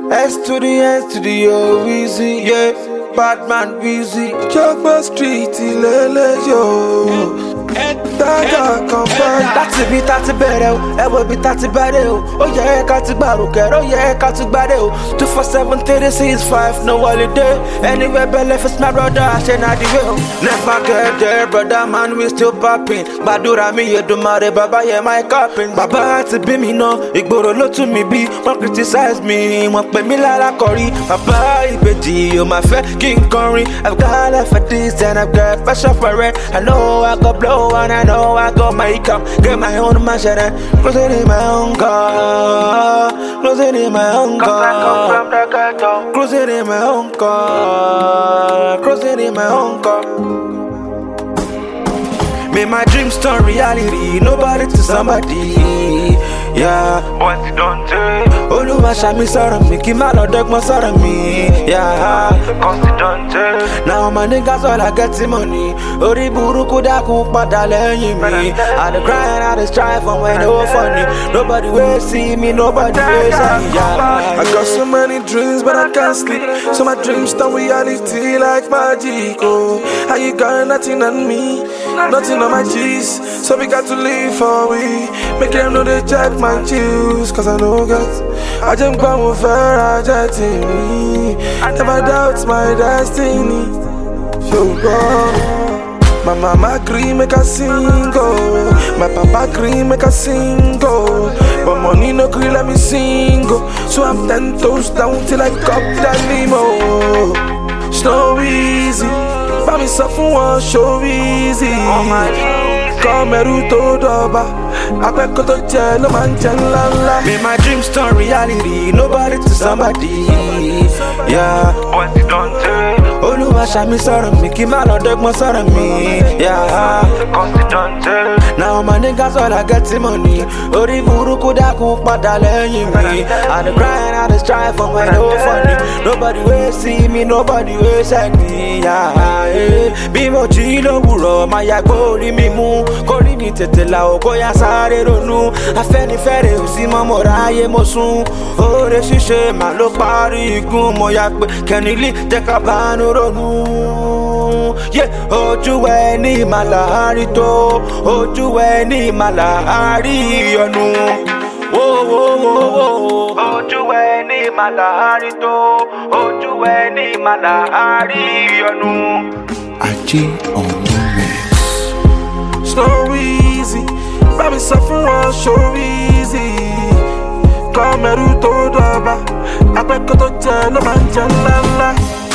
S to the O, Weezy, yeah. Badman Weezy, Jogba Street, Ilele, yo. Daga confirm. Láti bí tá ti bẹ̀rẹ̀ o, ẹ wo bí tá ti bẹ̀rẹ̀ o. Ó yẹ ká ti gbàrúkẹ́, ó yẹ ká ti gbàdé o. 247 365, no holiday. Anywhere belle for my brother, I say na the way o. Never get there, brother man, we still popping. Gbàdúrà mi Èdùmàrè, bàbá yẹ my cupping. Bàbá ti bí mi náà, ìgboro ló tún mi bí. Wọ́n criticize mi, wọ́n pè mí lára kọrí. Bàbá ìbejì yóò máa fẹ́ kí n kọrin. I've got life for this and I've got passion for it. I know I go blow and I know I go make up. Get my own mansion and cruising in my own car. Cruising in my own car. Cruising in my own car. Cruising in my own car. Make my dreams turn reality. Nobody to somebody. Yeah. What you done say? Olúwa ṣàmì sọ̀rọ̀ mi kí má lọ dọ́gbọ́n sọ̀rọ̀ mi. Yeah. Cause you done say. Now my niggas all I get money. Orí burúkú dákun padà lẹ́yìn mi. I dey grind, I dey strive for when no funny. Nobody will see me, nobody will see me. Yeah. I got so many dreams, but I can't sleep. So my dreams turn reality like magic. Oh, how you got nothing on me, nothing on my G's. So we got to live for we. Make them know they check my juice, cause I know God. I just go fair, I just me. Never doubt my destiny. So God. My mama agree make a sing, oh. My papa agree make a sing, oh. But money no agree let me sing, oh. So I'm 10 toes down till I cop that limo. It's no easy, but me suffer one show easy. Come here to Doba, I bet go to jail, man, la. Make my dreams turn reality, nobody to somebody. Yeah. What you done say? Olúwa ṣàmì sọ̀rọ̀ mi kí má lọ dọ́gbọ́n sọ̀rọ̀ mi. Yeah. Cause you done say. Now my niggas all I get money. Orí burúkú dákun padà lẹ́yìn mi. I dey grind, I dey strive for my no funny. Nobody will see me, nobody will send me. Yeah. Bí mo jí lówùrọ̀, máa yàgbọ́ orí mi mú. Kórìí mi tètè là ó kó yá sáré ronú. Afẹ́nifẹ́re ò sí mọ́ mo ráyé mo sún. Oore ṣíṣe màá ló parí igun. Mo yà pé kẹ́nìlí jẹ́ ká bánú ronú. Ojú ẹni màlárí tó, ojú ẹni màlárí ọ̀nù. Ojú ẹni màlárí tó, ojú ẹni màlárí ọ̀nù. Ajé on the mix. It's no easy, but me suffer one show easy. Come here to Doba, I bet go to jail, man, la.